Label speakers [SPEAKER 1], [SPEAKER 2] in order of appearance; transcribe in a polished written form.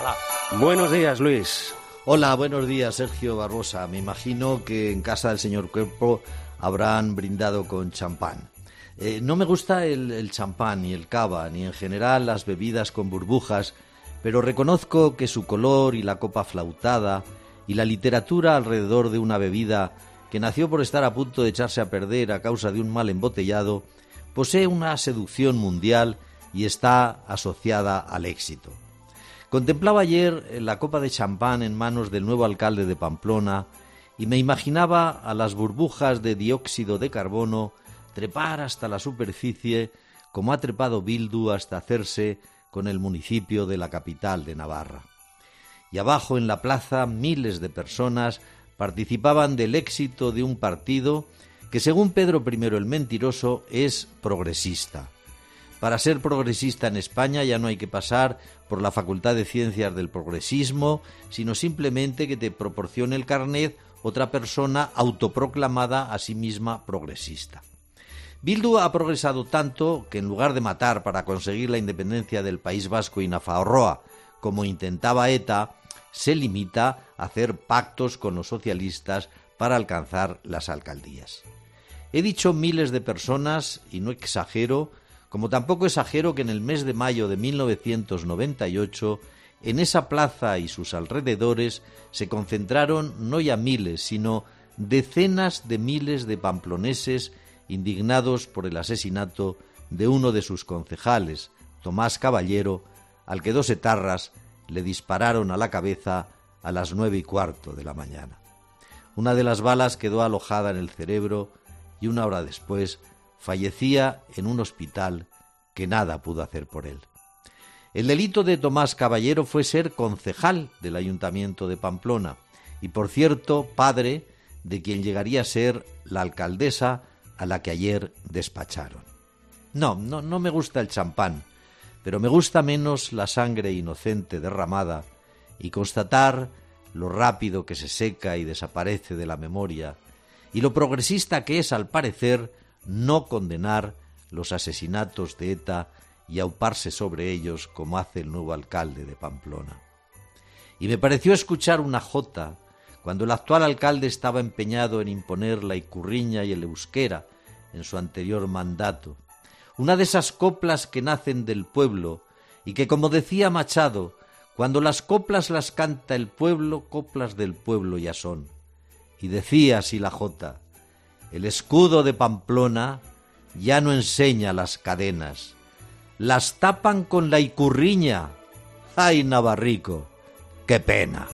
[SPEAKER 1] Hola. Buenos días, Luis.
[SPEAKER 2] Hola, buenos días, Sergio Barbosa. Me imagino que en casa del señor Cuerpo habrán brindado con champán. No me gusta el champán, ni el cava, ni en general las bebidas con burbujas, pero reconozco que su color y la copa flautada y la literatura alrededor de una bebida que nació por estar a punto de echarse a perder a causa de un mal embotellado, posee una seducción mundial y está asociada al éxito. Contemplaba ayer la copa de champán en manos del nuevo alcalde de Pamplona y me imaginaba a las burbujas de dióxido de carbono trepar hasta la superficie como ha trepado Bildu hasta hacerse con el municipio de la capital de Navarra. Y abajo en la plaza miles de personas participaban del éxito de un partido que, según Pedro I el Mentiroso, es progresista. Para ser progresista en España ya no hay que pasar por la Facultad de Ciencias del Progresismo, sino simplemente que te proporcione el carnet otra persona autoproclamada a sí misma progresista. Bildu ha progresado tanto que en lugar de matar para conseguir la independencia del País Vasco y Nafarroa, como intentaba ETA, se limita a hacer pactos con los socialistas para alcanzar las alcaldías. He dicho miles de personas y no exagero, como tampoco exagero que en el mes de mayo de 1998 en esa plaza y sus alrededores se concentraron no ya miles, sino decenas de miles de pamploneses indignados por el asesinato de uno de sus concejales, Tomás Caballero, al que dos etarras le dispararon a la cabeza a las 9:15 de la mañana. Una de las balas quedó alojada en el cerebro y una hora después fallecía en un hospital que nada pudo hacer por él. El delito de Tomás Caballero fue ser concejal del Ayuntamiento de Pamplona y, por cierto, padre de quien llegaría a ser la alcaldesa a la que ayer despacharon. No me gusta el champán, pero me gusta menos la sangre inocente derramada y constatar lo rápido que se seca y desaparece de la memoria y lo progresista que es, al parecer, no condenar los asesinatos de ETA y auparse sobre ellos como hace el nuevo alcalde de Pamplona. Y me pareció escuchar una jota cuando el actual alcalde estaba empeñado en imponer la ikurriña y el euskera en su anterior mandato. Una de esas coplas que nacen del pueblo y que, como decía Machado, cuando las coplas las canta el pueblo, coplas del pueblo ya son. Y decía así la jota: el escudo de Pamplona ya no enseña las cadenas, las tapan con la ikurriña. ¡Ay, Navarrico, qué pena!